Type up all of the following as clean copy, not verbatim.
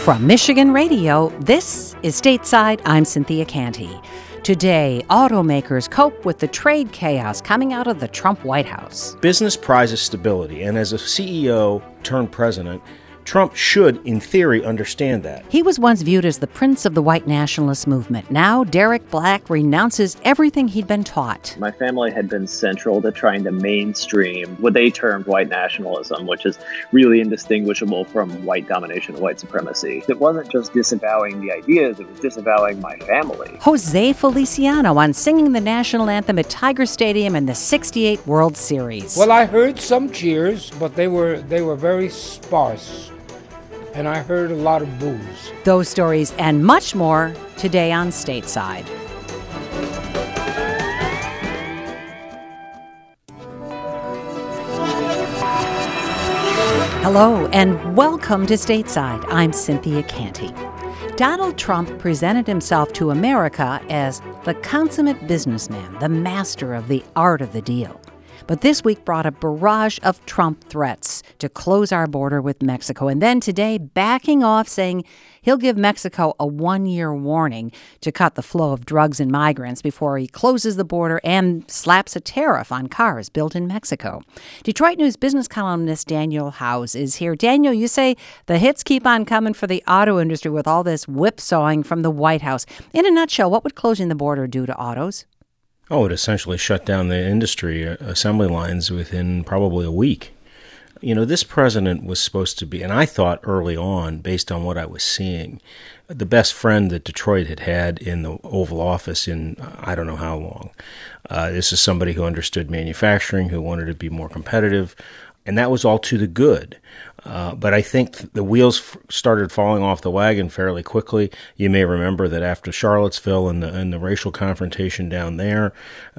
From Michigan Radio, this is Stateside. I'm Cynthia Canty. Today, automakers cope with the trade chaos coming out of the Trump White House. Business prizes stability, and as a CEO turned president, Trump should, in theory, understand that. He was once viewed as the prince of the white nationalist movement. Now, Derek Black renounces everything he'd been taught. My family had been central to trying to mainstream what they termed white nationalism, which is really indistinguishable from white domination and white supremacy. It wasn't just disavowing the ideas, it was disavowing my family. Jose Feliciano on singing the national anthem at Tiger Stadium in the '68 World Series. Well, I heard some cheers, but they were very sparse. And I heard a lot of boos. Those stories and much more today on Stateside. Hello and welcome to Stateside. I'm Cynthia Canty. Donald Trump presented himself to America as the consummate businessman, the master of the art of the deal. But this week brought a barrage of Trump threats to close our border with Mexico. And then today, backing off, saying he'll give Mexico a 1-year warning to cut the flow of drugs and migrants before he closes the border and slaps a tariff on cars built in Mexico. Detroit News business columnist Daniel Howes is here. Daniel, you say the hits keep on coming for the auto industry with all this whipsawing from the White House. In a nutshell, what would closing the border do to autos? Oh, it essentially shut down the industry assembly lines within probably a week. You know, this president was supposed to be, and I thought early on, based on what I was seeing, the best friend that Detroit had had in the Oval Office in I don't know how long. This is somebody who understood manufacturing, who wanted to be more competitive, and that was all to the good. But I think the wheels started falling off the wagon fairly quickly. You may remember that after Charlottesville and the racial confrontation down there,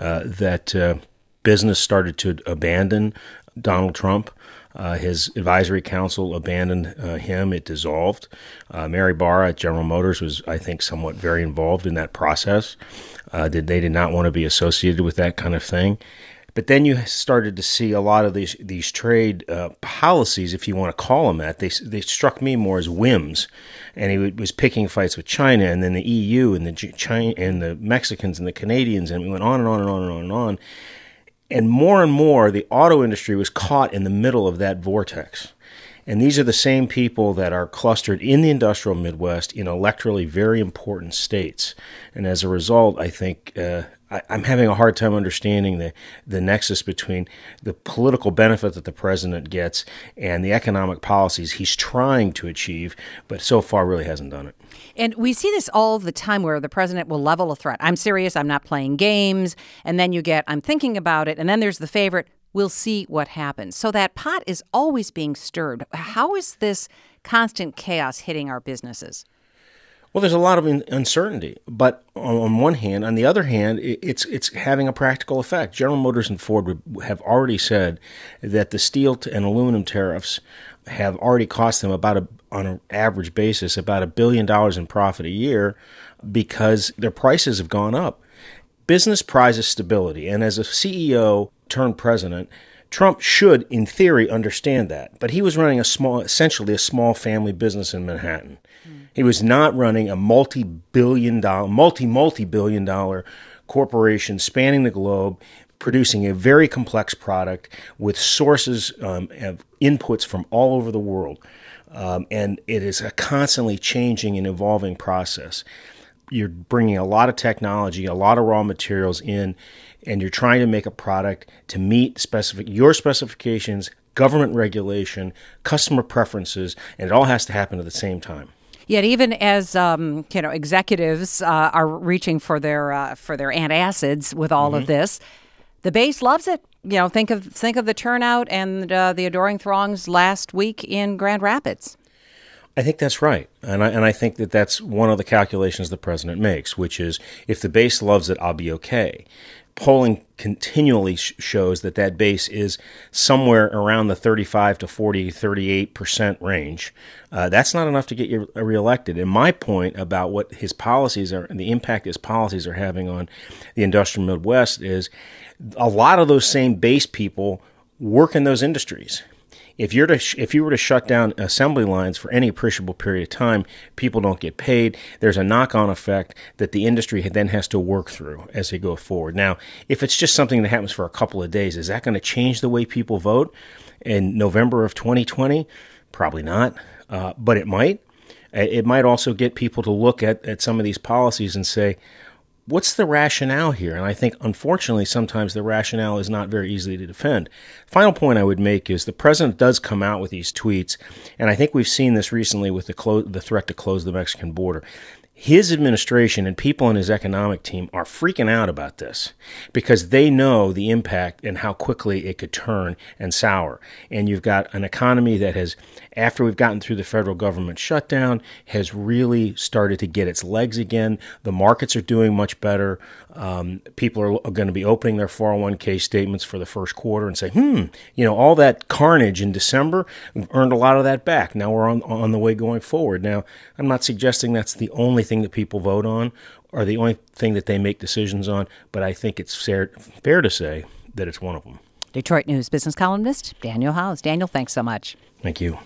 that business started to abandon Donald Trump. His advisory council abandoned him. It dissolved. Mary Barra at General Motors was, I think, somewhat very involved in that process. They did not want to be associated with that kind of thing. But then you started to see a lot of these trade policies, if you want to call them that. They struck me more as whims, and he was picking fights with China, and then the EU, and the Mexicans, and the Canadians, and we went on and on and on and on and on. And more, the auto industry was caught in the middle of that vortex. And these are the same people that are clustered in the industrial Midwest in electorally very important states. And as a result, I think I'm having a hard time understanding the nexus between the political benefit that the president gets and the economic policies he's trying to achieve, but so far really hasn't done it. And we see this all the time where the president will level a threat. I'm serious, I'm not playing games. And then you get, I'm thinking about it. And then there's the favorite, we'll see what happens. So that pot is always being stirred. How is this constant chaos hitting our businesses? Well, there's a lot of uncertainty, but on one hand, on the other hand, it's having a practical effect. General Motors and Ford have already said that the steel and aluminum tariffs have already cost them on an average basis, about $1 billion in profit a year because their prices have gone up. Business prizes stability, and as a CEO turned president, Trump should, in theory, understand that. But he was running essentially a small family business in Manhattan. He was not running a multi-billion dollar corporation spanning the globe, producing a very complex product with sources of inputs from all over the world. And it is a constantly changing and evolving process. You're bringing a lot of technology, a lot of raw materials in, and you're trying to make a product to meet your specifications, government regulation, customer preferences, and it all has to happen at the same time. Yet even as executives are reaching for their antacids with all of this, the base loves it. You know, think of the turnout and the adoring throngs last week in Grand Rapids. I think that's right, and I think that's one of the calculations the president makes, which is if the base loves it, I'll be okay. Polling continually shows that base is somewhere around the 35 to 40, 38% range. That's not enough to get you reelected. And my point about what his policies are and the impact his policies are having on the industrial Midwest is a lot of those same base people work in those industries. If you were to shut down assembly lines for any appreciable period of time, people don't get paid. There's a knock-on effect that the industry then has to work through as they go forward. Now, if it's just something that happens for a couple of days, is that going to change the way people vote in November of 2020? Probably not, but it might. It might also get people to look at some of these policies and say, what's the rationale here? And I think, unfortunately, sometimes the rationale is not very easy to defend. Final point I would make is the president does come out with these tweets, and I think we've seen this recently with the threat to close the Mexican border. His administration and people in his economic team are freaking out about this because they know the impact and how quickly it could turn and sour. And you've got an economy that has, after we've gotten through the federal government shutdown, has really started to get its legs again. The markets are doing much better. People are going to be opening their 401k statements for the first quarter and say, all that carnage in December, we've earned a lot of that back. Now we're on the way going forward. Now, I'm not suggesting that's the only thing that people vote on or the only thing that they make decisions on, but I think it's fair to say that it's one of them. Detroit News business columnist Daniel Howes. Daniel, thanks so much. Thank you.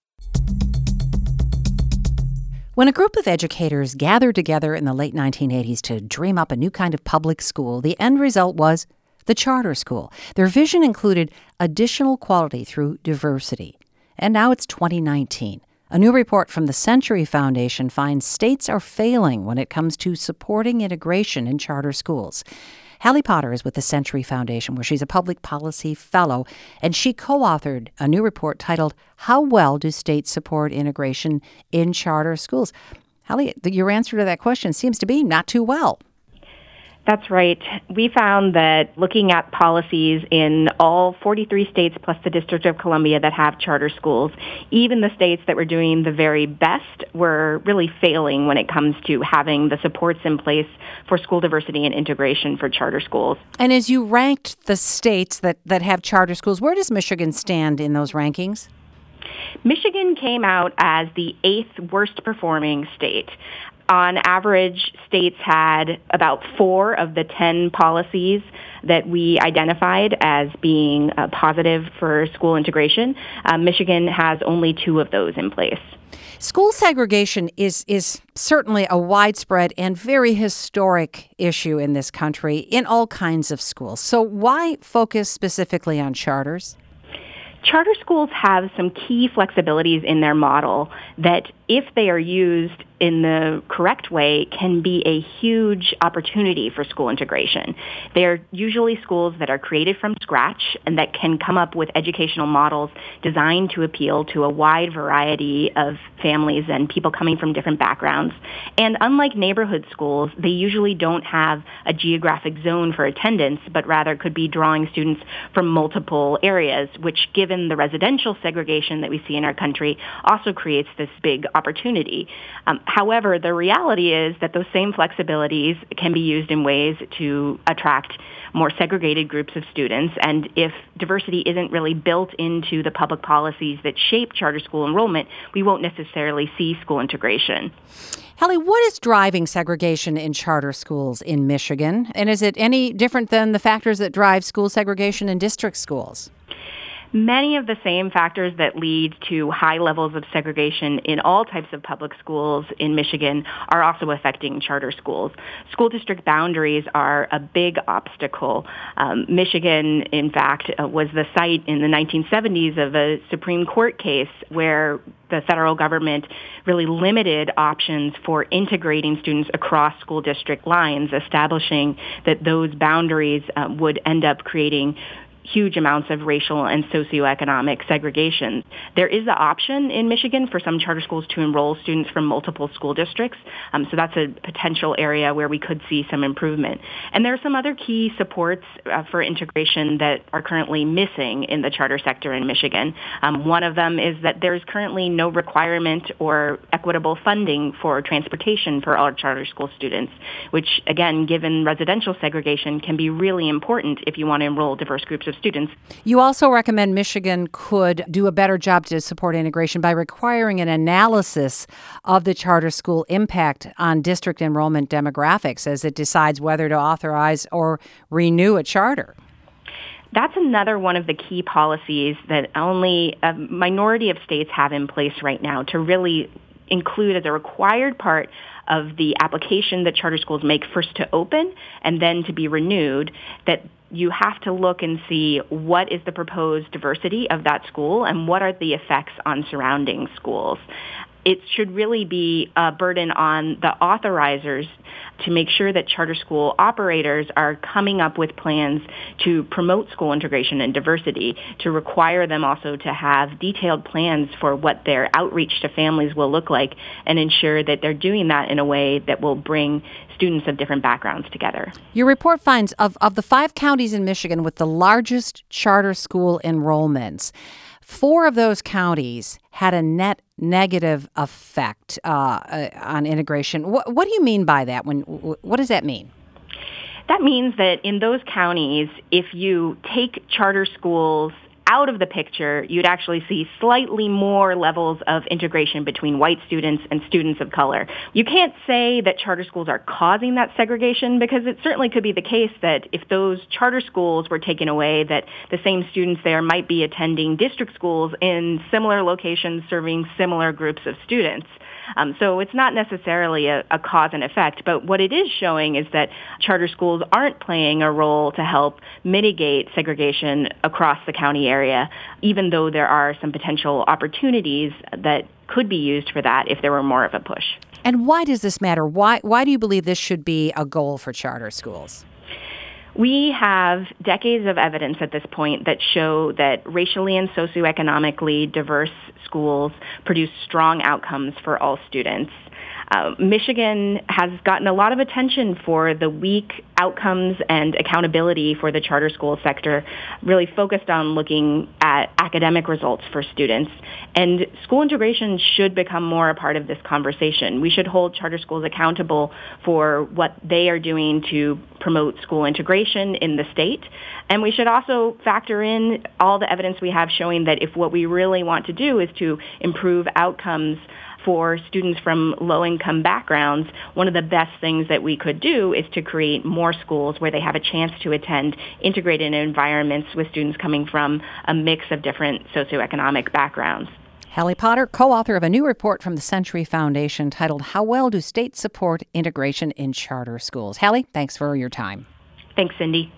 When a group of educators gathered together in the late 1980s to dream up a new kind of public school, the end result was the charter school. Their vision included additional quality through diversity. And now it's 2019. A new report from the Century Foundation finds states are failing when it comes to supporting integration in charter schools. Hallie Potter is with the Century Foundation, where she's a public policy fellow, and she co-authored a new report titled, How Well Do States Support Integration in Charter Schools? Hallie, your answer to that question seems to be not too well. That's right. We found that looking at policies in all 43 states plus the District of Columbia that have charter schools, even the states that were doing the very best were really failing when it comes to having the supports in place for school diversity and integration for charter schools. And as you ranked the states that have charter schools, where does Michigan stand in those rankings? Michigan came out as the 8th worst performing state. On average, states had about 4 of the 10 policies that we identified as being positive for school integration. Michigan has only 2 of those in place. School segregation is certainly a widespread and very historic issue in this country in all kinds of schools. So why focus specifically on charters? Charter schools have some key flexibilities in their model that, if they are used in the correct way, can be a huge opportunity for school integration. They're usually schools that are created from scratch and that can come up with educational models designed to appeal to a wide variety of families and people coming from different backgrounds. And unlike neighborhood schools, they usually don't have a geographic zone for attendance, but rather could be drawing students from multiple areas, which, given the residential segregation that we see in our country, also creates this big opportunity. However, the reality is that those same flexibilities can be used in ways to attract more segregated groups of students. And if diversity isn't really built into the public policies that shape charter school enrollment, we won't necessarily see school integration. Hallie, what is driving segregation in charter schools in Michigan? And is it any different than the factors that drive school segregation in district schools? Many of the same factors that lead to high levels of segregation in all types of public schools in Michigan are also affecting charter schools. School district boundaries are a big obstacle. Michigan, in fact, was the site in the 1970s of a Supreme Court case where the federal government really limited options for integrating students across school district lines, establishing that those boundaries would end up creating huge amounts of racial and socioeconomic segregation. There is the option in Michigan for some charter schools to enroll students from multiple school districts, so that's a potential area where we could see some improvement. And there are some other key supports for integration that are currently missing in the charter sector in Michigan. One of them is that there's currently no requirement or equitable funding for transportation for all charter school students, which, again, given residential segregation, can be really important if you want to enroll diverse groups of students. You also recommend Michigan could do a better job to support integration by requiring an analysis of the charter school impact on district enrollment demographics as it decides whether to authorize or renew a charter. That's another one of the key policies that only a minority of states have in place right now to really include as a required part of the application that charter schools make first to open and then to be renewed, that you have to look and see what is the proposed diversity of that school and what are the effects on surrounding schools. It should really be a burden on the authorizers to make sure that charter school operators are coming up with plans to promote school integration and diversity, to require them also to have detailed plans for what their outreach to families will look like, and ensure that they're doing that in a way that will bring students of different backgrounds together. Your report finds of the 5 counties in Michigan with the largest charter school enrollments, 4 of those counties had a net negative effect on integration. What do you mean by that? What does that mean? That means that in those counties, if you take charter schools out of the picture, you'd actually see slightly more levels of integration between white students and students of color. You can't say that charter schools are causing that segregation, because it certainly could be the case that if those charter schools were taken away, that the same students there might be attending district schools in similar locations serving similar groups of students. So it's not necessarily a cause and effect, but what it is showing is that charter schools aren't playing a role to help mitigate segregation across the county area, even though there are some potential opportunities that could be used for that if there were more of a push. And why does this matter? Why do you believe this should be a goal for charter schools? We have decades of evidence at this point that show that racially and socioeconomically diverse schools produce strong outcomes for all students. Michigan has gotten a lot of attention for the weak outcomes and accountability for the charter school sector, really focused on looking at academic results for students. And school integration should become more a part of this conversation. We should hold charter schools accountable for what they are doing to promote school integration in the state. And we should also factor in all the evidence we have showing that if what we really want to do is to improve outcomes for students from low-income backgrounds, one of the best things that we could do is to create more schools where they have a chance to attend integrated environments with students coming from a mix of different socioeconomic backgrounds. Hallie Potter, co-author of a new report from the Century Foundation titled How Well Do States Support Integration in Charter Schools? Hallie, thanks for your time. Thanks, Cindy.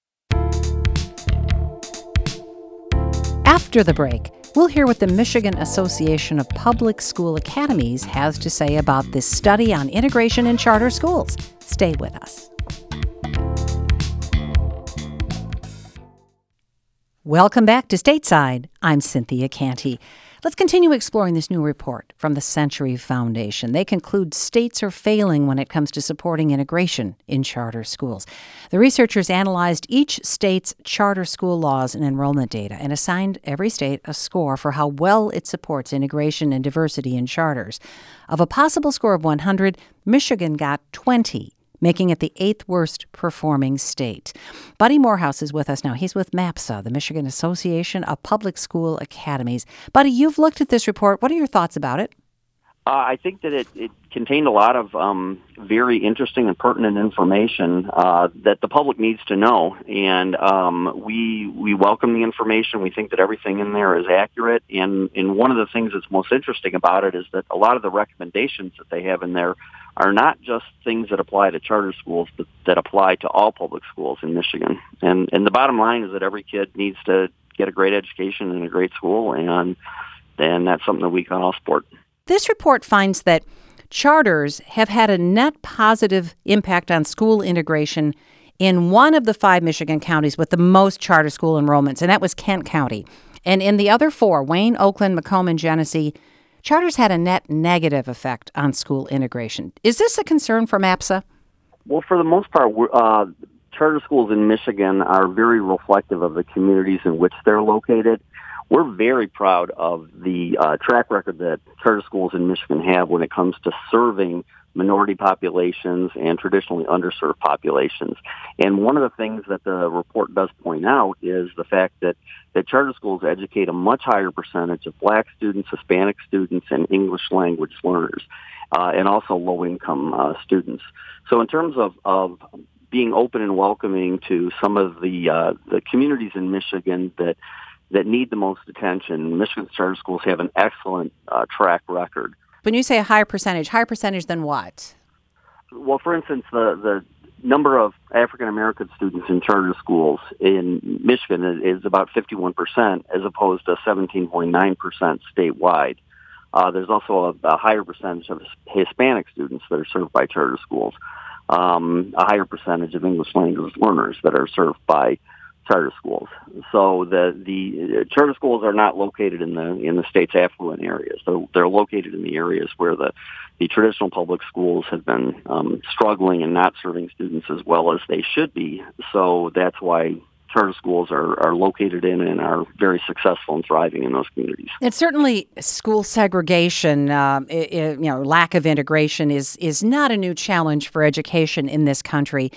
After the break, we'll hear what the Michigan Association of Public School Academies has to say about this study on integration in charter schools. Stay with us. Welcome back to Stateside. I'm Cynthia Canty. Let's continue exploring this new report from the Century Foundation. They conclude states are failing when it comes to supporting integration in charter schools. The researchers analyzed each state's charter school laws and enrollment data and assigned every state a score for how well it supports integration and diversity in charters. Of a possible score of 100, Michigan got 20, making it the 8th worst performing state. Buddy Morehouse is with us now. He's with MAPSA, the Michigan Association of Public School Academies. Buddy, you've looked at this report. What are your thoughts about it? I think that it contained a lot of very interesting and pertinent information that the public needs to know. And we welcome the information. We think that everything in there is accurate. And one of the things that's most interesting about it is that a lot of the recommendations that they have in there are not just things that apply to charter schools, but that apply to all public schools in Michigan. And the bottom line is that every kid needs to get a great education in a great school, and that's something that we can all support. This report finds that charters have had a net positive impact on school integration in one of the 5 Michigan counties with the most charter school enrollments, and that was Kent County. And in the other 4, Wayne, Oakland, Macomb, and Genesee, charters had a net negative effect on school integration. Is this a concern for MAPSA? Well, for the most part, charter schools in Michigan are very reflective of the communities in which they're located. We're very proud of the track record that charter schools in Michigan have when it comes to serving minority populations and traditionally underserved populations. And one of the things that the report does point out is the fact that charter schools educate a much higher percentage of Black students, Hispanic students, and English language learners, and also low-income students. So in terms of being open and welcoming to some of the communities in Michigan that need the most attention. Michigan's charter schools have an excellent track record. When you say a higher percentage than what? Well, for instance, the number of African American students in charter schools in Michigan is about 51%, as opposed to 17.9% statewide. There's also a higher percentage of Hispanic students that are served by charter schools, a higher percentage of English language learners that are served by charter schools. So the charter schools are not located in the state's affluent areas. They're located in the areas where the traditional public schools have been struggling and not serving students as well as they should be. So that's why charter schools are located in and are very successful and thriving in those communities. And certainly school segregation, lack of integration is not a new challenge for education in this country.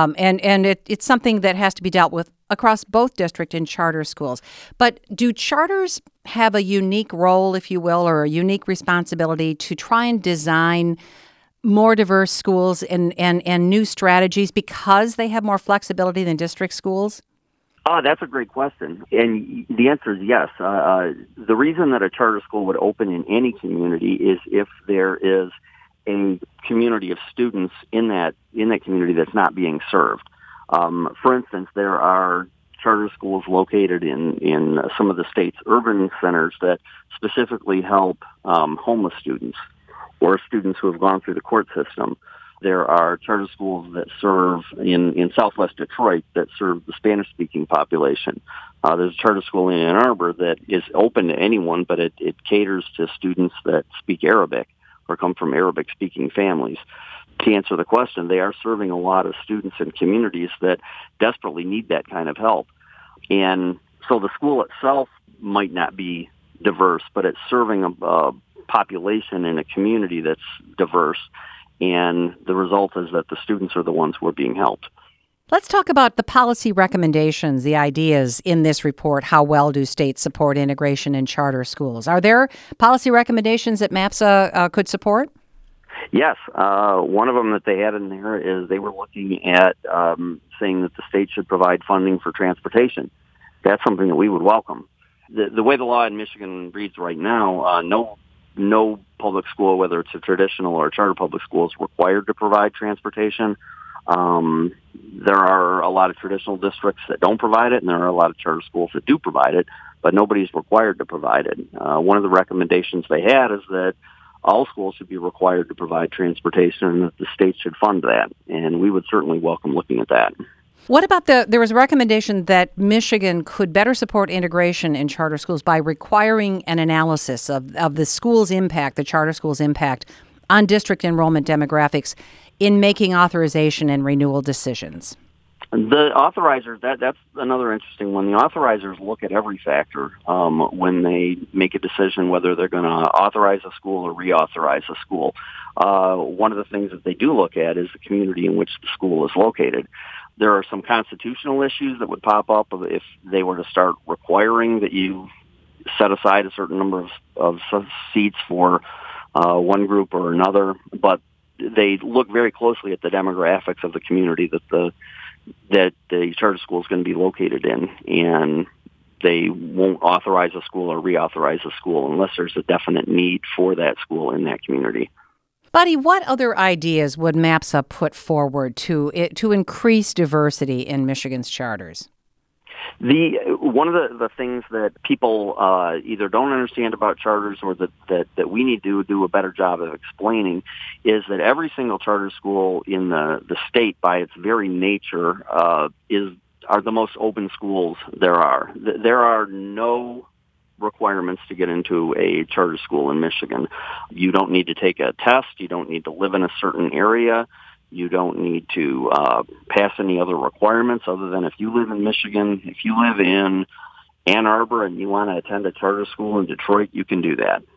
It's something that has to be dealt with across both district and charter schools. But do charters have a unique role, if you will, or a unique responsibility to try and design more diverse schools and new strategies because they have more flexibility than district schools? Oh, that's a great question. And the answer is yes. The reason that a charter school would open in any community is if there is a community of students in that community that's not being served. For instance, there are charter schools located in some of the state's urban centers that specifically help homeless students or students who have gone through the court system. There are charter schools that serve in southwest Detroit that serve the Spanish-speaking population. There's a charter school in Ann Arbor that is open to anyone, but it caters to students that speak Arabic or come from Arabic-speaking families. To answer the question, they are serving a lot of students in communities that desperately need that kind of help. And so the school itself might not be diverse, but it's serving a population in a community that's diverse. And the result is that the students are the ones who are being helped. Let's talk about the policy recommendations, the ideas in this report. How well do states support integration in charter schools? Are there policy recommendations that MAPSA could support? Yes. One of them that they had in there is they were looking at saying that the state should provide funding for transportation. That's something that we would welcome. The way the law in Michigan reads right now, no public school, whether it's a traditional or a charter public school, is required to provide transportation. There are a lot of traditional districts that don't provide it, and there are a lot of charter schools that do provide it, but nobody's required to provide it. One of the recommendations they had is that all schools should be required to provide transportation and that the state should fund that, and we would certainly welcome looking at that. What about there was a recommendation that Michigan could better support integration in charter schools by requiring an analysis of the school's impact, the charter school's impact on district enrollment demographics in making authorization and renewal decisions? The authorizers, that's another interesting one. The authorizers look at every factor when they make a decision whether they're going to authorize a school or reauthorize a school. One of the things that they do look at is the community in which the school is located. There are some constitutional issues that would pop up if they were to start requiring that you set aside a certain number of seats for one group or another, but they look very closely at the demographics of the community that the charter school is going to be located in, and they won't authorize a school or reauthorize a school unless there's a definite need for that school in that community. Buddy, what other ideas would MAPSA put forward to increase diversity in Michigan's charters? One of the things that people either don't understand about charters or that we need to do a better job of explaining is that every single charter school in the state, by its very nature, are the most open schools there are. There are no requirements to get into a charter school in Michigan. You don't need to take a test. You don't need to live in a certain area. You don't need to pass any other requirements other than if you live in Michigan, if you live in Ann Arbor and you want to attend a charter school in Detroit, you can do that.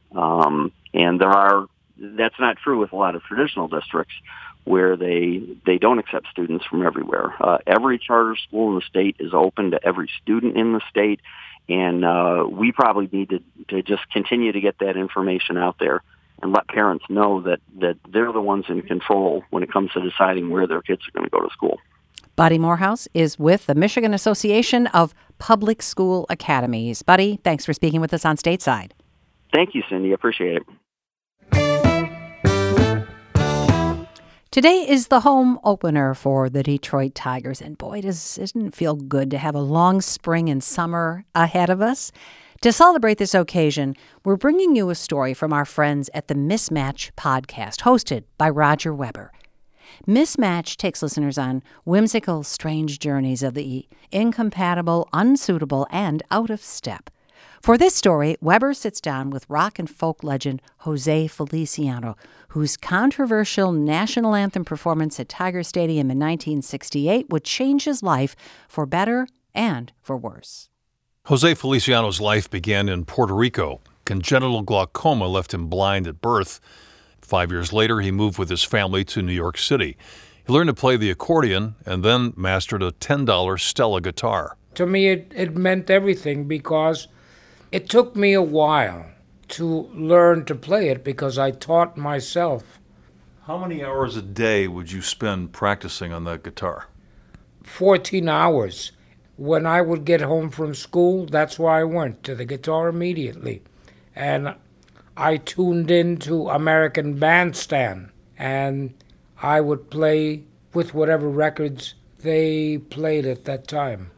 And that's not true with a lot of traditional districts where they don't accept students from everywhere. Every charter school in the state is open to every student in the state, and we probably need to just continue to get that information out there and let parents know that they're the ones in control when it comes to deciding where their kids are going to go to school. Buddy Morehouse is with the Michigan Association of Public School Academies. Buddy, thanks for speaking with us on Stateside. Thank you, Cindy. I appreciate it. Today is the home opener for the Detroit Tigers, and boy, doesn't it feel good to have a long spring and summer ahead of us. To celebrate this occasion, we're bringing you a story from our friends at the Mismatch podcast, hosted by Roger Weber. Mismatch takes listeners on whimsical, strange journeys of the incompatible, unsuitable, and out of step. For this story, Weber sits down with rock and folk legend Jose Feliciano, whose controversial national anthem performance at Tiger Stadium in 1968 would change his life for better and for worse. Jose Feliciano's life began in Puerto Rico. Congenital glaucoma left him blind at birth. 5 years later, he moved with his family to New York City. He learned to play the accordion and then mastered a $10 Stella guitar. To me, it meant everything because it took me a while to learn to play it because I taught myself. How many hours a day would you spend practicing on that guitar? 14 hours. When I would get home from school, that's where I went, to the guitar immediately. And I tuned into American Bandstand, and I would play with whatever records they played at that time.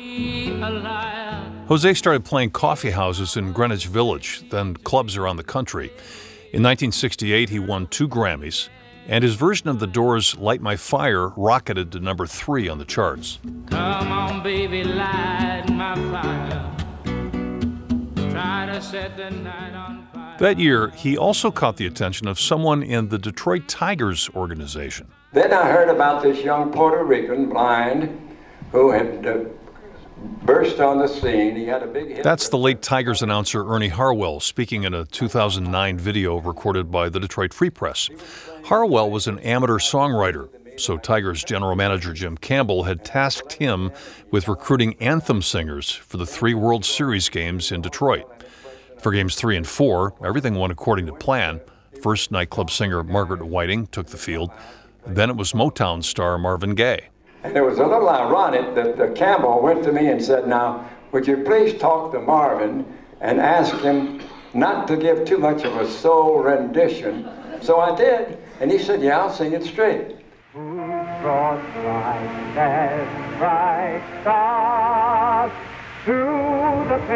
Jose started playing coffee houses in Greenwich Village, then clubs around the country. In 1968, he won 2 Grammys, and his version of The Doors' Light My Fire rocketed to number 3 on the charts. Come on, baby, light my fire. Try to set the night on fire. That year, he also caught the attention of someone in the Detroit Tigers organization. Then I heard about this young Puerto Rican, blind, who had burst on the scene. He had a big hit. That's the late Tigers announcer Ernie Harwell speaking in a 2009 video recorded by the Detroit Free Press. Harwell was an amateur songwriter, so Tigers general manager Jim Campbell had tasked him with recruiting anthem singers for the 3 World Series games in Detroit. For games 3 and 4, everything went according to plan. First, nightclub singer Margaret Whiting took the field. Then it was Motown star Marvin Gaye. And it was a little ironic that Campbell went to me and said, "Now, would you please talk to Marvin and ask him not to give too much of a soul rendition?" So I did, and he said, "Yeah, I'll sing it straight." Who brought light as bright stars through the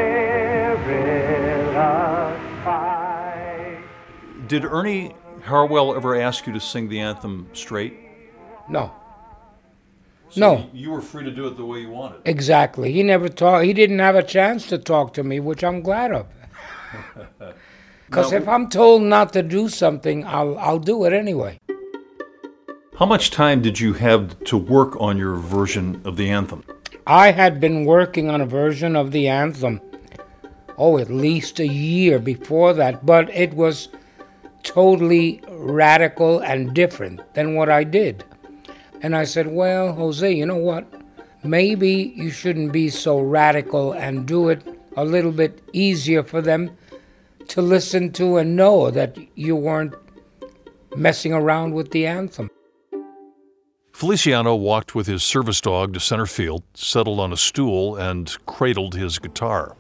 perilous fight? Did Ernie Harwell ever ask you to sing the anthem straight? No. So No. You were free to do it the way you wanted. Exactly. He never talked. He didn't have a chance to talk to me, which I'm glad of. Because if I'm told not to do something, I'll do it anyway. How much time did you have to work on your version of the anthem? I had been working on a version of the anthem, at least a year before that, but it was totally radical and different than what I did. And I said, well, Jose, you know what? Maybe you shouldn't be so radical and do it a little bit easier for them to listen to and know that you weren't messing around with the anthem. Feliciano walked with his service dog to center field, settled on a stool, and cradled his guitar.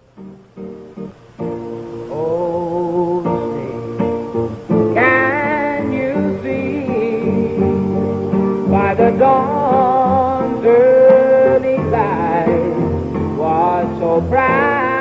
Oh, say, can you see by the dawn's early light was so proudly?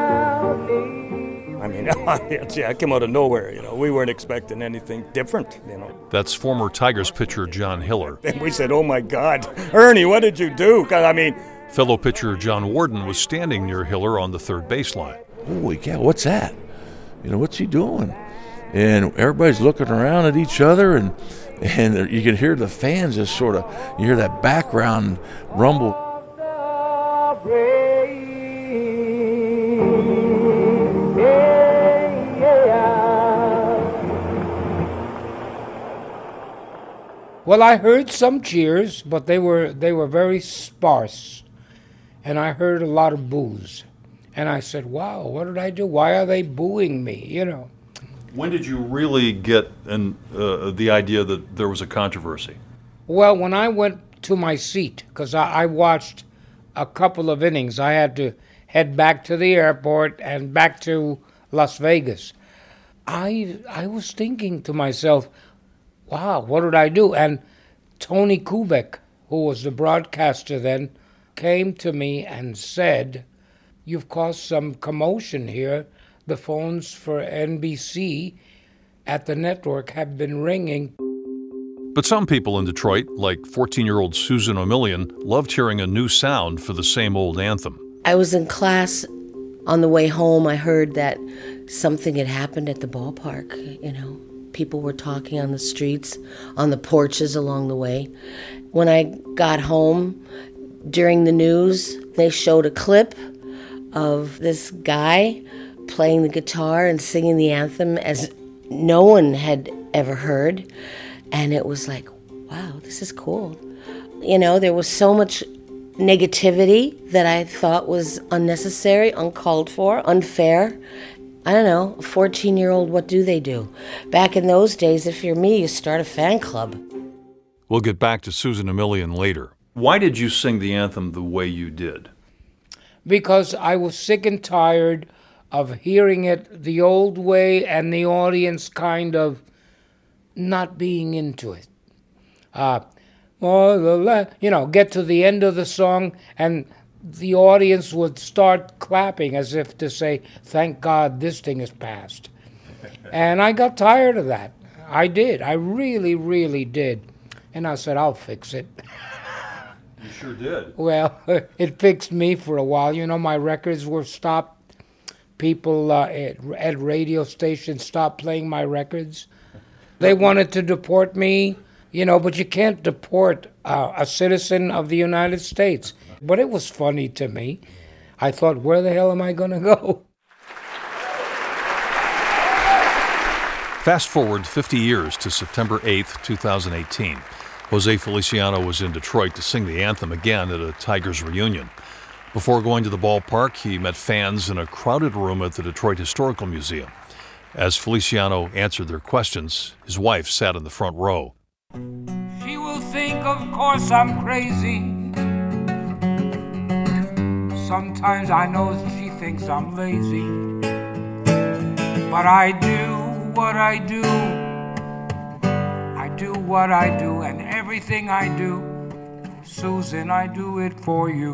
I mean, I came out of nowhere, We weren't expecting anything different, That's former Tigers pitcher John Hiller. And we said, oh, my God, Ernie, what did you do? 'Cause, Fellow pitcher John Warden was standing near Hiller on the third baseline. Holy cow, what's that? What's he doing? And everybody's looking around at each other, and you can hear the fans just sort of, you hear that background rumble. Well, I heard some cheers, but they were very sparse, and I heard a lot of boos. And I said, wow, what did I do? Why are they booing me, When did you really get the idea that there was a controversy? Well, when I went to my seat because I watched a couple of innings. I had to head back to the airport and back to Las Vegas. I was thinking to myself, wow, what did I do? And Tony Kubek, who was the broadcaster then, came to me and said, you've caused some commotion here. The phones for NBC at the network have been ringing. But some people in Detroit, like 14-year-old Susan O'Million, loved hearing a new sound for the same old anthem. I was in class. On the way home, I heard that something had happened at the ballpark. People were talking on the streets, on the porches along the way. When I got home, during the news, they showed a clip of this guy playing the guitar and singing the anthem as no one had ever heard. And it was like, wow, this is cool. There was so much negativity that I thought was unnecessary, uncalled for, unfair. I don't know, a 14-year-old, what do they do? Back in those days, if you're me, you start a fan club. We'll get back to Susan O'Million later. Why did you sing the anthem the way you did? Because I was sick and tired of hearing it the old way and the audience kind of not being into it. Get to the end of the song and the audience would start clapping as if to say, thank God this thing is past. And I got tired of that. I did. I really, really did. And I said, I'll fix it. You sure did. Well, it fixed me for a while. My records were stopped. People at radio stations stopped playing my records. They wanted to deport me. But you can't deport a citizen of the United States. But it was funny to me. I thought, where the hell am I going to go? Fast forward 50 years to September 8th, 2018. Jose Feliciano was in Detroit to sing the anthem again at a Tigers reunion. Before going to the ballpark, he met fans in a crowded room at the Detroit Historical Museum. As Feliciano answered their questions, his wife sat in the front row. She will think, of course, I'm crazy. Sometimes I know she thinks I'm lazy. But I do what I do. I do what I do, and everything I do, Susan, I do it for you.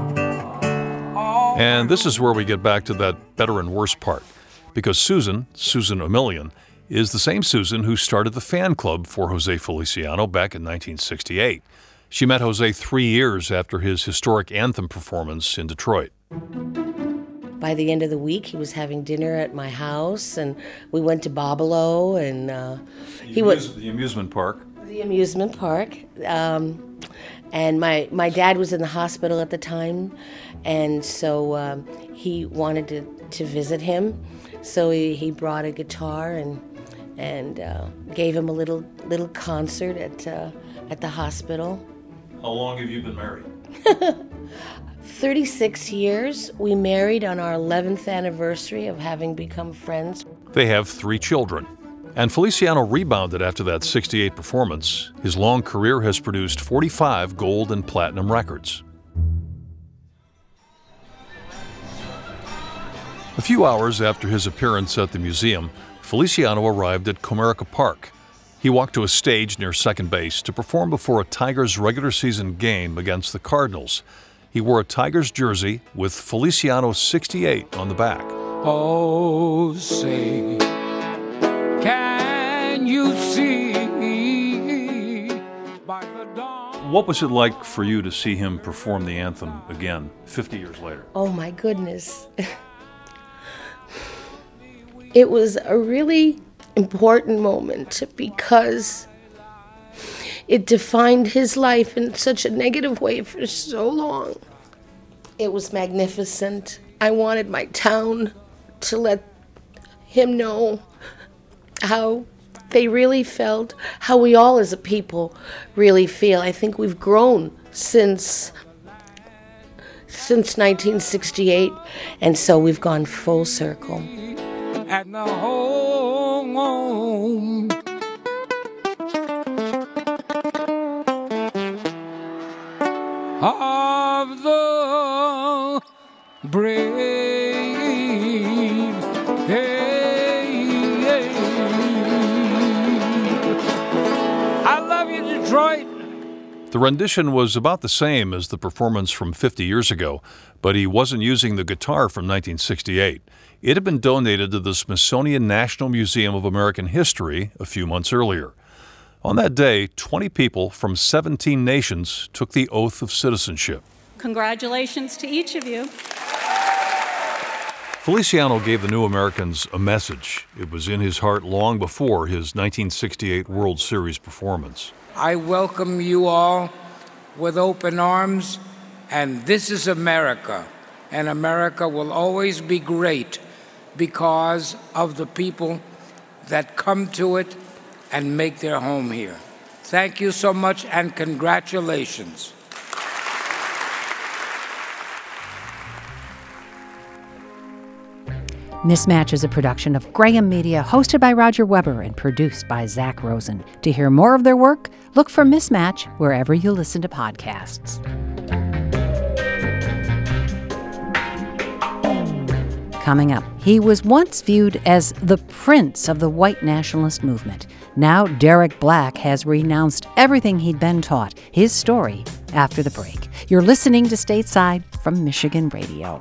And this is where we get back to that better and worse part. Because Susan O'Million, is the same Susan who started the fan club for Jose Feliciano back in 1968. She met Jose 3 years after his historic anthem performance in Detroit. By the end of the week, he was having dinner at my house, and we went to Babalo, and the amusement park. The amusement park. And my dad was in the hospital at the time, and so he wanted to visit him. So he brought a guitar and gave him a little concert at the hospital. How long have you been married? 36 years. We married on our 11th anniversary of having become friends. They have 3 children. And Feliciano rebounded after that 68 performance. His long career has produced 45 gold and platinum records. A few hours after his appearance at the museum, Feliciano arrived at Comerica Park. He walked to a stage near second base to perform before a Tigers regular season game against the Cardinals. He wore a Tigers jersey with Feliciano 68 on the back. Oh, say, can you see by the dawn? What was it like for you to see him perform the anthem again 50 years later? Oh, my goodness. It was a really important moment because it defined his life in such a negative way for so long. It was magnificent. I wanted my town to let him know how they really felt, how we all as a people really feel. I think we've grown since 1968, and so we've gone full circle. At the home. brave. Hey, I love you, Detroit. The rendition was about the same as the performance from 50 years ago, but he wasn't using the guitar from 1968. It had been donated to the Smithsonian National Museum of American History a few months earlier. On that day, 20 people from 17 nations took the oath of citizenship. Congratulations to each of you. Feliciano gave the new Americans a message. It was in his heart long before his 1968 World Series performance. I welcome you all with open arms, and this is America. And America will always be great because of the people that come to it and make their home here. Thank you so much, and congratulations. Mismatch is a production of Graham Media, hosted by Roger Weber and produced by Zach Rosen. To hear more of their work, look for Mismatch wherever you listen to podcasts. Coming up, he was once viewed as the prince of the white nationalist movement. Now Derek Black has renounced everything he'd been taught. His story after the break. You're listening to Stateside from Michigan Radio.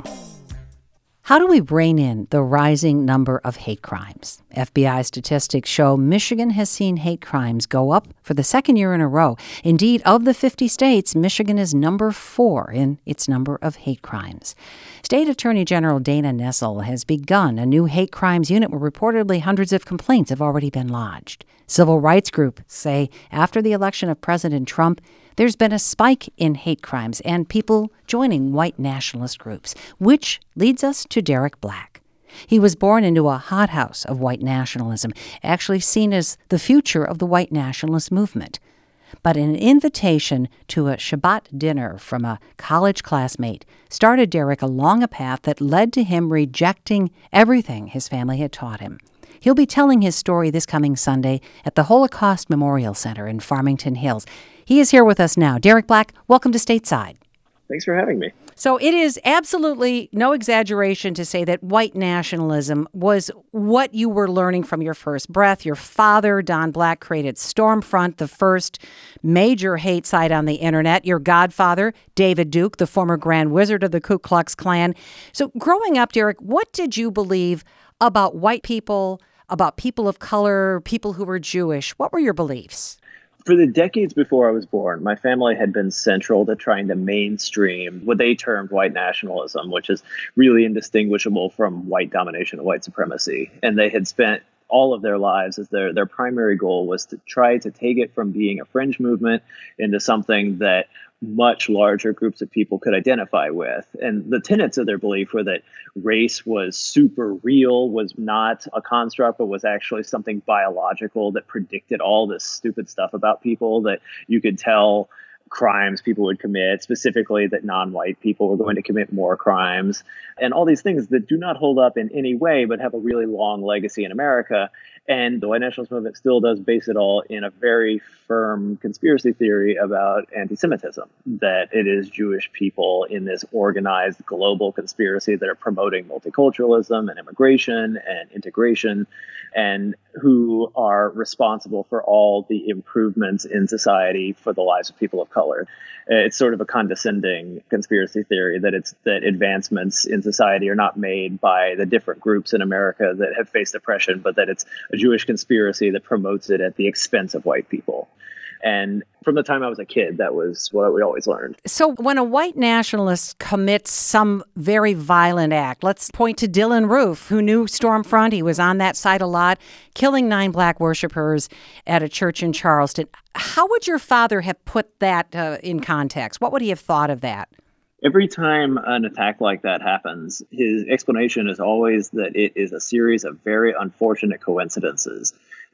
How do we rein in the rising number of hate crimes? FBI statistics show Michigan has seen hate crimes go up for the second year in a row. Indeed, of the 50 states, Michigan is number 4 in its number of hate crimes. State Attorney General Dana Nessel has begun a new hate crimes unit where reportedly hundreds of complaints have already been lodged. Civil rights groups say after the election of President Trump, there's been a spike in hate crimes and people joining white nationalist groups, which leads us to Derek Black. He was born into a hothouse of white nationalism, actually seen as the future of the white nationalist movement. But an invitation to a Shabbat dinner from a college classmate started Derek along a path that led to him rejecting everything his family had taught him. He'll be telling his story this coming Sunday at the Holocaust Memorial Center in Farmington Hills. He is here with us now. Derek Black, welcome to Stateside. Thanks for having me. So it is absolutely no exaggeration to say that white nationalism was what you were learning from your first breath. Your father, Don Black, created Stormfront, the first major hate site on the internet. Your godfather, David Duke, the former Grand Wizard of the Ku Klux Klan. So growing up, Derek, what did you believe about white people, about people of color, people who were Jewish? What were your beliefs? For the decades before I was born, my family had been central to trying to mainstream what they termed white nationalism, which is really indistinguishable from white domination and white supremacy. And they had spent all of their lives as their primary goal was to try to take it from being a fringe movement into something that much larger groups of people could identify with. And the tenets of their belief were that race was super real, was not a construct, but was actually something biological that predicted all this stupid stuff about people, that you could tell crimes people would commit, specifically that non-white people were going to commit more crimes, and all these things that do not hold up in any way, but have a really long legacy in America. And the white nationalist movement still does base it all in a very firm conspiracy theory about anti-Semitism, that it is Jewish people in this organized global conspiracy that are promoting multiculturalism and immigration and integration, and who are responsible for all the improvements in society for the lives of people of color. It's sort of a condescending conspiracy theory that advancements in society are not made by the different groups in America that have faced oppression, but that it's a Jewish conspiracy that promotes it at the expense of white people. And from the time I was a kid, that was what we always learned. So when a white nationalist commits some very violent act, let's point to Dylan Roof, who knew Stormfront. He was on that site a lot, killing 9 black worshipers at a church in Charleston. How would your father have put that in context? What would he have thought of that? Every time an attack like that happens, his explanation is always that it is a series of very unfortunate coincidences.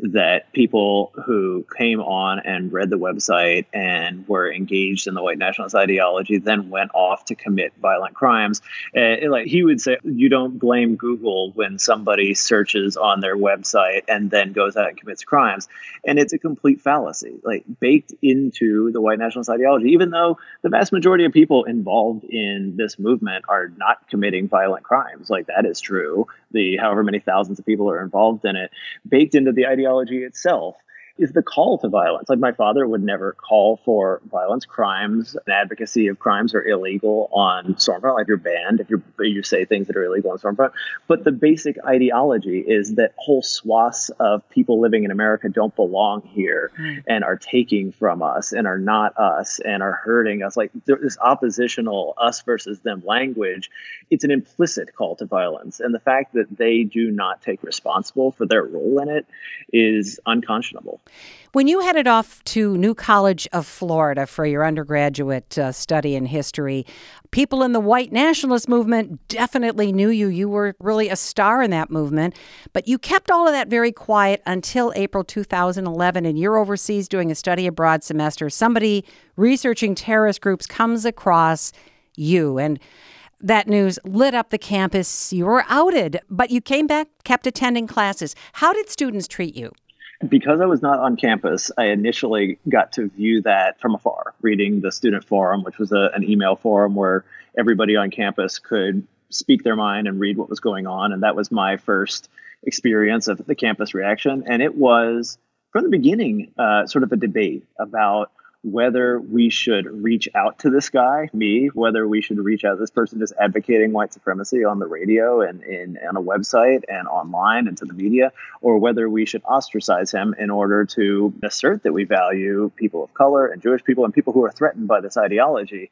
that people who came on and read the website and were engaged in the white nationalist ideology then went off to commit violent crimes. Like he would say, you don't blame Google when somebody searches on their website and then goes out and commits crimes. And it's a complete fallacy, like baked into the white nationalist ideology, even though the vast majority of people involved in this movement are not committing violent crimes. Like that is true. The however many thousands of people are involved in it, baked into the ideology itself is the call to violence. Like my father would never call for violence. Crimes and advocacy of crimes are illegal on Stormfront. Like you're banned if you say things that are illegal on Stormfront. But the basic ideology is that whole swaths of people living in America don't belong here and are taking from us and are not us and are hurting us. Like this oppositional us versus them language, it's an implicit call to violence. And the fact that they do not take responsible for their role in it is unconscionable. When you headed off to New College of Florida for your undergraduate study in history, people in the white nationalist movement definitely knew you. You were really a star in that movement, but you kept all of that very quiet until April 2011, and you're overseas doing a study abroad semester. Somebody researching terrorist groups comes across you, and that news lit up the campus. You were outed, but you came back, kept attending classes. How did students treat you? Because I was not on campus, I initially got to view that from afar, reading the student forum, which was an email forum where everybody on campus could speak their mind and read what was going on. And that was my first experience of the campus reaction. And it was, from the beginning, sort of a debate about whether we should reach out to this guy, me, whether we should reach out to this person who's advocating white supremacy on the radio and on a website and online and to the media, or whether we should ostracize him in order to assert that we value people of color and Jewish people and people who are threatened by this ideology.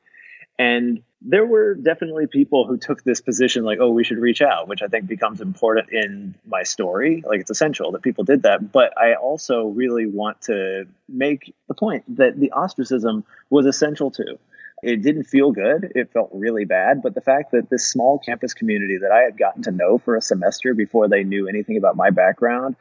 And there were definitely people who took this position like, oh, we should reach out, which I think becomes important in my story. Like it's essential that people did that. But I also really want to make the point that the ostracism was essential too. It didn't feel good. It felt really bad. But the fact that this small campus community that I had gotten to know for a semester before they knew anything about my background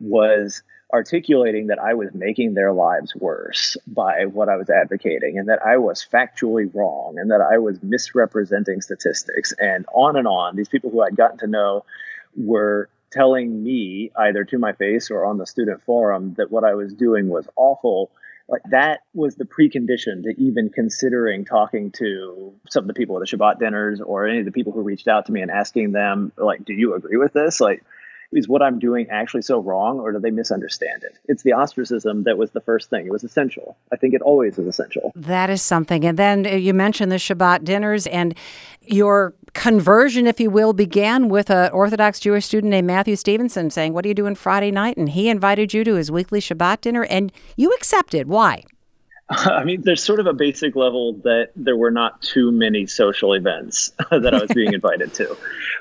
was articulating that I was making their lives worse by what I was advocating and that I was factually wrong and that I was misrepresenting statistics and on. These people who I'd gotten to know were telling me either to my face or on the student forum that what I was doing was awful. Like that was the precondition to even considering talking to some of the people at the Shabbat dinners or any of the people who reached out to me and asking them, like, do you agree with this? Like, is what I'm doing actually so wrong, or do they misunderstand it? It's the ostracism that was the first thing. It was essential. I think it always is essential. That is something. And then you mentioned the Shabbat dinners, and your conversion, if you will, began with an Orthodox Jewish student named Matthew Stevenson saying, what are you doing Friday night? And he invited you to his weekly Shabbat dinner, and you accepted. Why? I mean, there's sort of a basic level that there were not too many social events that I was being invited to.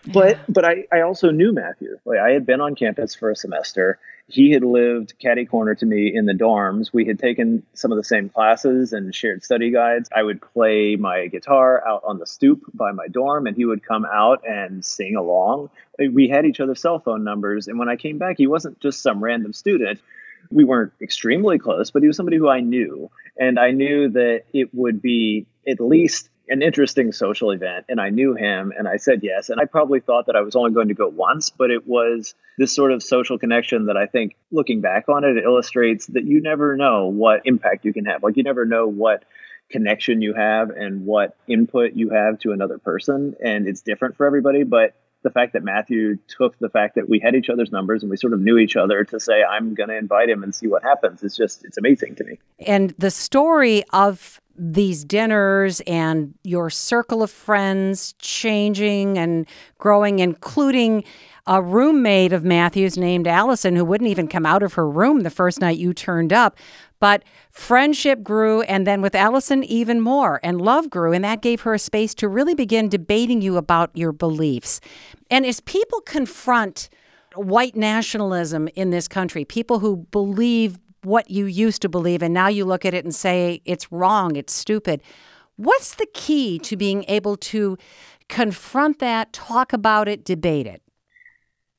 But I also knew Matthew. Like, I had been on campus for a semester. He had lived catty corner to me in the dorms. We had taken some of the same classes and shared study guides. I would play my guitar out on the stoop by my dorm, and he would come out and sing along. We had each other's cell phone numbers. And when I came back, he wasn't just some random student. We weren't extremely close, but he was somebody who I knew. And I knew that it would be at least an interesting social event. And I knew him and I said yes. And I probably thought that I was only going to go once, but it was this sort of social connection that I think looking back on it, it illustrates that you never know what impact you can have. Like you never know what connection you have and what input you have to another person. And it's different for everybody. But the fact that Matthew took the fact that we had each other's numbers and we sort of knew each other to say, I'm going to invite him and see what happens. It's amazing to me. And the story of these dinners and your circle of friends changing and growing, including a roommate of Matthew's named Allison, who wouldn't even come out of her room the first night you turned up. But friendship grew, and then with Allison even more, and love grew, and that gave her a space to really begin debating you about your beliefs. And as people confront white nationalism in this country, people who believe what you used to believe, and now you look at it and say it's wrong, it's stupid, what's the key to being able to confront that, talk about it, debate it?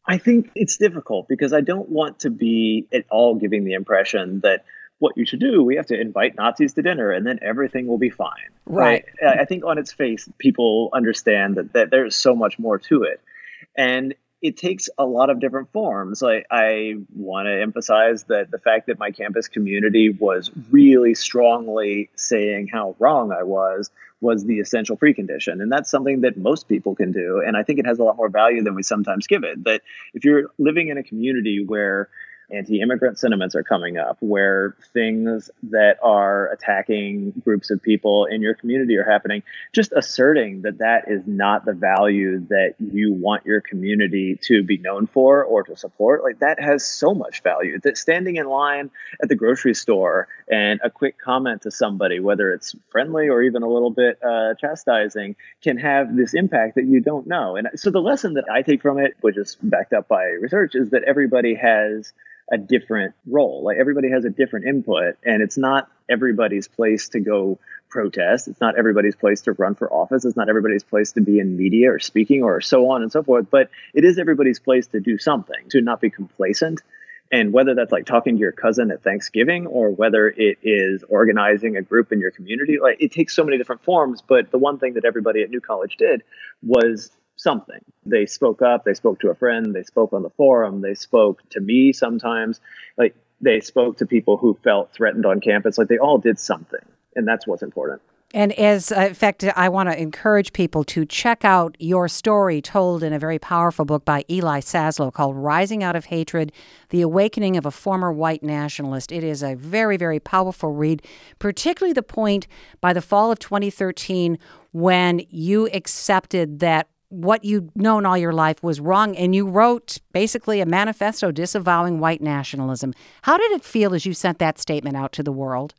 I think it's difficult because I don't want to be at all giving the impression that what you should do, we have to invite Nazis to dinner and then everything will be fine. Right. I think on its face, people understand that there's so much more to it. And it takes a lot of different forms. I want to emphasize that the fact that my campus community was really strongly saying how wrong I was the essential precondition. And that's something that most people can do. And I think it has a lot more value than we sometimes give it. That if you're living in a community where anti-immigrant sentiments are coming up, where things that are attacking groups of people in your community are happening, just asserting that that is not the value that you want your community to be known for or to support, like that has so much value. That standing in line at the grocery store and a quick comment to somebody, whether it's friendly or even a little bit chastising, can have this impact that you don't know. And so the lesson that I take from it, which is backed up by research, is that everybody has a different role. Like everybody has a different input, and it's not everybody's place to go protest. It's not everybody's place to run for office. It's not everybody's place to be in media or speaking or so on and so forth. But it is everybody's place to do something, to not be complacent. And whether that's like talking to your cousin at Thanksgiving or whether it is organizing a group in your community, like it takes so many different forms. But the one thing that everybody at New College did was something. They spoke up, they spoke to a friend, they spoke on the forum, they spoke to me sometimes, like they spoke to people who felt threatened on campus, like they all did something. And that's what's important. And as, in fact, I want to encourage people to check out your story told in a very powerful book by Eli Saslow called Rising Out of Hatred, The Awakening of a Former White Nationalist. It is a very, very powerful read, particularly the point by the fall of 2013 when you accepted that what you'd known all your life was wrong, and you wrote basically a manifesto disavowing white nationalism. How did it feel as you sent that statement out to the world?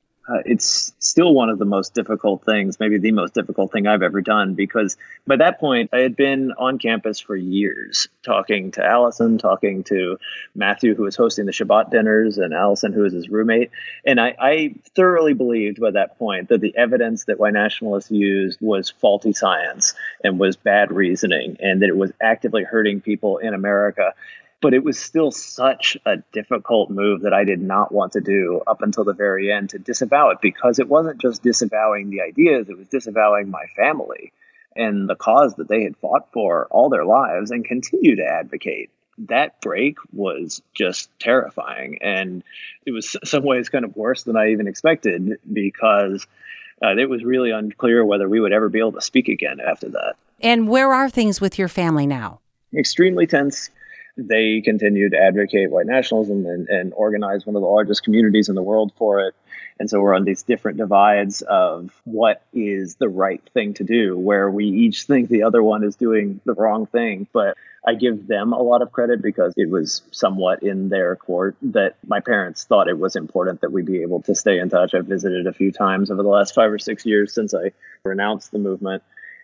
It's still one of the most difficult things, maybe the most difficult thing I've ever done, because by that point, I had been on campus for years, talking to Allison, talking to Matthew, who was hosting the Shabbat dinners, and Allison, who was his roommate. And I thoroughly believed by that point that the evidence that white nationalists used was faulty science and was bad reasoning, and that it was actively hurting people in America. But it was still such a difficult move that I did not want to do up until the very end, to disavow it, because it wasn't just disavowing the ideas, it was disavowing my family and the cause that they had fought for all their lives and continue to advocate. That break was just terrifying. And it was in some ways kind of worse than I even expected, because it was really unclear whether we would ever be able to speak again after that. And where are things with your family now? Extremely tense. They continue to advocate white nationalism and organize one of the largest communities in the world for it. And so we're on these different divides of what is the right thing to do, where we each think the other one is doing the wrong thing. But I give them a lot of credit because it was somewhat in their court that my parents thought it was important that we be able to stay in touch. I've visited a few times over the last 5 or 6 years since I renounced the movement.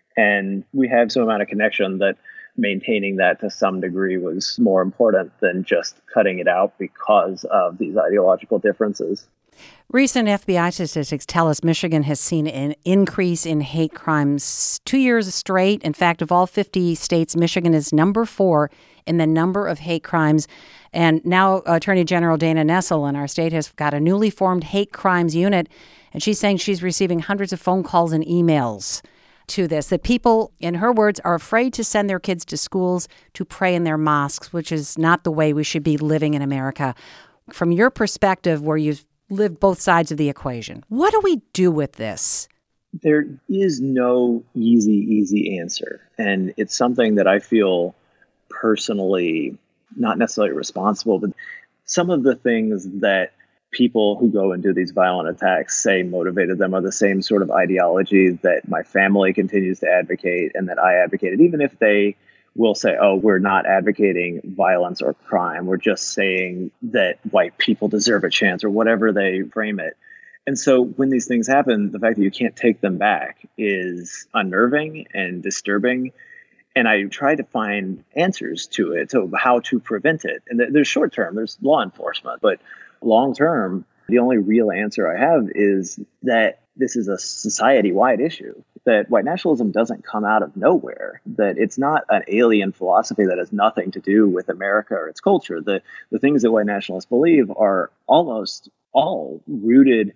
And we have some amount of connection that maintaining that to some degree was more important than just cutting it out because of these ideological differences. Recent FBI statistics tell us Michigan has seen an increase in hate crimes 2 years straight. In fact, of all 50 states, Michigan is number 4 in the number of hate crimes. And now Attorney General Dana Nessel in our state has got a newly formed hate crimes unit. And she's saying she's receiving hundreds of phone calls and emails to this, that people, in her words, are afraid to send their kids to schools to pray in their mosques, which is not the way we should be living in America. From your perspective, where you've lived both sides of the equation, what do we do with this? There is no easy answer. And it's something that I feel personally not necessarily responsible, but some of the things that people who go and do these violent attacks say motivated them are the same sort of ideology that my family continues to advocate and that I advocated, even if they will say, oh, we're not advocating violence or crime. We're just saying that white people deserve a chance, or whatever they frame it. And so when these things happen, the fact that you can't take them back is unnerving and disturbing. And I try to find answers to it, to how to prevent it. And there's short term, there's law enforcement, but long term, the only real answer I have is that this is a society-wide issue. that white nationalism doesn't come out of nowhere, that it's not an alien philosophy that has nothing to do with America or its culture. The things that white nationalists believe are almost all rooted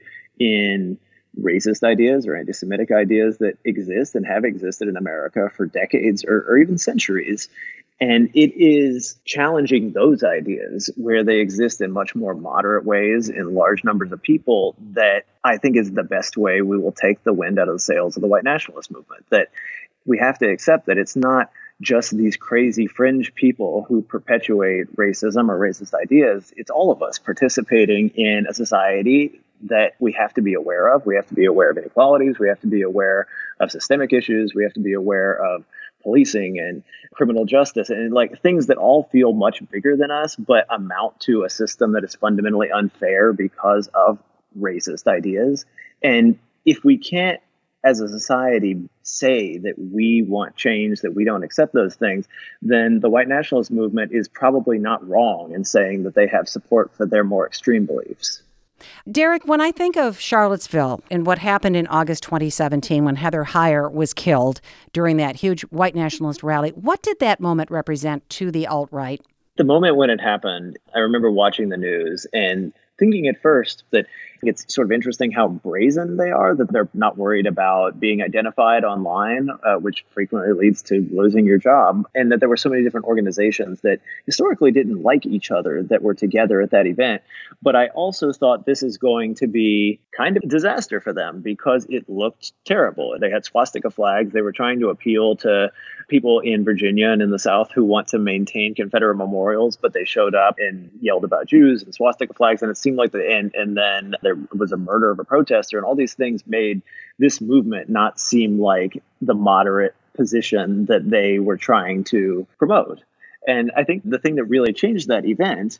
in racist ideas or anti-Semitic ideas that exist and have existed in America for decades or even centuries. And it is challenging those ideas where they exist in much more moderate ways in large numbers of people that I think is the best way we will take the wind out of the sails of the white nationalist movement. That we have to accept that it's not just these crazy fringe people who perpetuate racism or racist ideas. It's all of us participating in a society that we have to be aware of. We have to be aware of inequalities. We have to be aware of systemic issues. We have to be aware of policing and criminal justice and like things that all feel much bigger than us, but amount to a system that is fundamentally unfair because of racist ideas. And if we can't, as a society, say that we want change, that we don't accept those things, then the white nationalist movement is probably not wrong in saying that they have support for their more extreme beliefs. Derek, when I think of Charlottesville and what happened in August 2017 when Heather Heyer was killed during that huge white nationalist rally, what did that moment represent to the alt-right? The moment when it happened, I remember watching the news and thinking at first that it's sort of interesting how brazen they are, that they're not worried about being identified online, which frequently leads to losing your job, and that there were so many different organizations that historically didn't like each other that were together at that event. But I also thought this is going to be kind of a disaster for them because it looked terrible. They had swastika flags. They were trying to appeal to people in Virginia and in the South who want to maintain Confederate memorials, but they showed up and yelled about Jews and swastika flags, and it seemed like the end. And then there was a murder of a protester, and all these things made this movement not seem like the moderate position that they were trying to promote. And I think the thing that really changed that event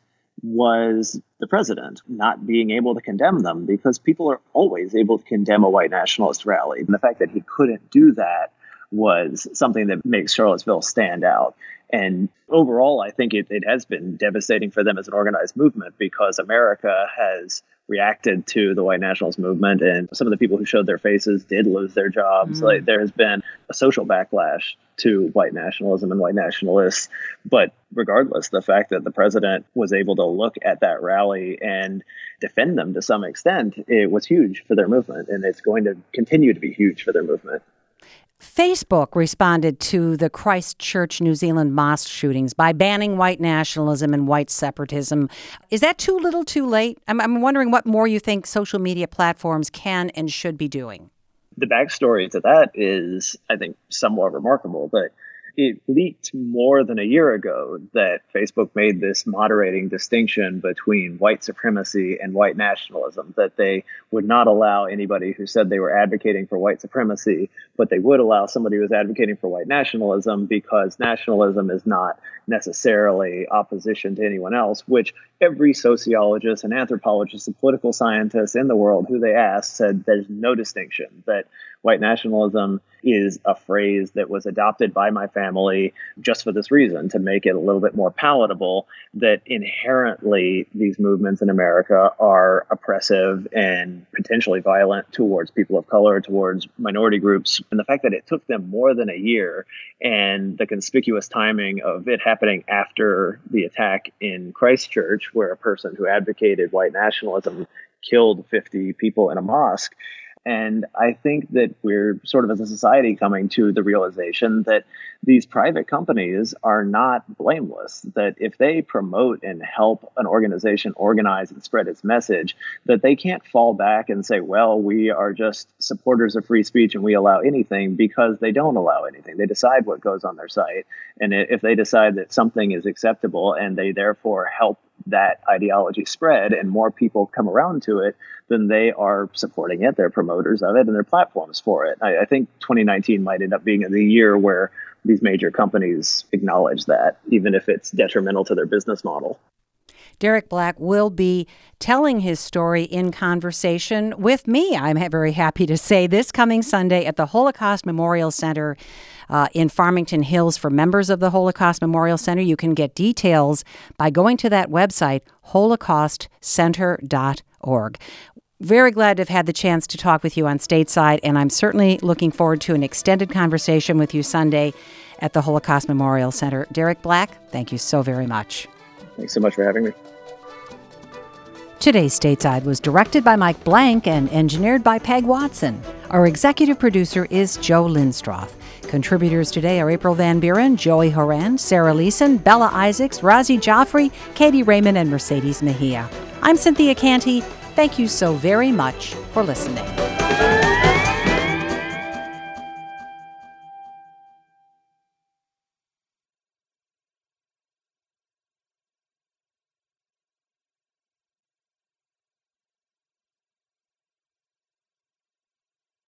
was the president not being able to condemn them, because people are always able to condemn a white nationalist rally. And the fact that he couldn't do that was something that makes Charlottesville stand out. And overall, I think it has been devastating for them as an organized movement, because America has reacted to the white nationalist movement, and some of the people who showed their faces did lose their jobs. Like, there has been a social backlash to white nationalism and white nationalists. But regardless, the fact that the president was able to look at that rally and defend them to some extent, it was huge for their movement, and it's going to continue to be huge for their movement. Facebook responded to the Christchurch, New Zealand mosque shootings by banning white nationalism and white separatism. Is that too little too late? I'm wondering what more you think social media platforms can and should be doing. The backstory to that is, I think, somewhat remarkable, but it leaked more than a year ago that Facebook made this moderating distinction between white supremacy and white nationalism, that they would not allow anybody who said they were advocating for white supremacy, but they would allow somebody who was advocating for white nationalism, because nationalism is not necessarily opposition to anyone else, which every sociologist and anthropologist and political scientist in the world who they asked said there's no distinction, that white nationalism is a phrase that was adopted by my family just for this reason, to make it a little bit more palatable, that inherently these movements in America are oppressive and potentially violent towards people of color, towards minority groups. And the fact that it took them more than a year, and the conspicuous timing of it happening after the attack in Christchurch, where a person who advocated white nationalism killed 50 people in a mosque. And I think that we're sort of as a society coming to the realization that these private companies are not blameless, that if they promote and help an organization organize and spread its message, that they can't fall back and say, well, we are just supporters of free speech and we allow anything, because they don't allow anything. They decide what goes on their site. And if they decide that something is acceptable and they therefore help that ideology spread and more people come around to it, then they are supporting it, they're promoters of it, and they're platforms for it. I think 2019 might end up being the year where these major companies acknowledge that, even if it's detrimental to their business model. Derek Black will be telling his story in conversation with me, I'm very happy to say, this coming Sunday at the Holocaust Memorial Center in Farmington Hills. For members of the Holocaust Memorial Center, you can get details by going to that website, holocaustcenter.org. Very glad to have had the chance to talk with you on Stateside, and I'm certainly looking forward to an extended conversation with you Sunday at the Holocaust Memorial Center. Derek Black, thank you so very much. Thanks so much for having me. Today's Stateside was directed by Mike Blank and engineered by Peg Watson. Our executive producer is Joe Lindstroth. Contributors today are April Van Buren, Joey Horan, Sarah Leeson, Bella Isaacs, Razi Joffrey, Katie Raymond, and Mercedes Mejia. I'm Cynthia Canty. Thank you so very much for listening.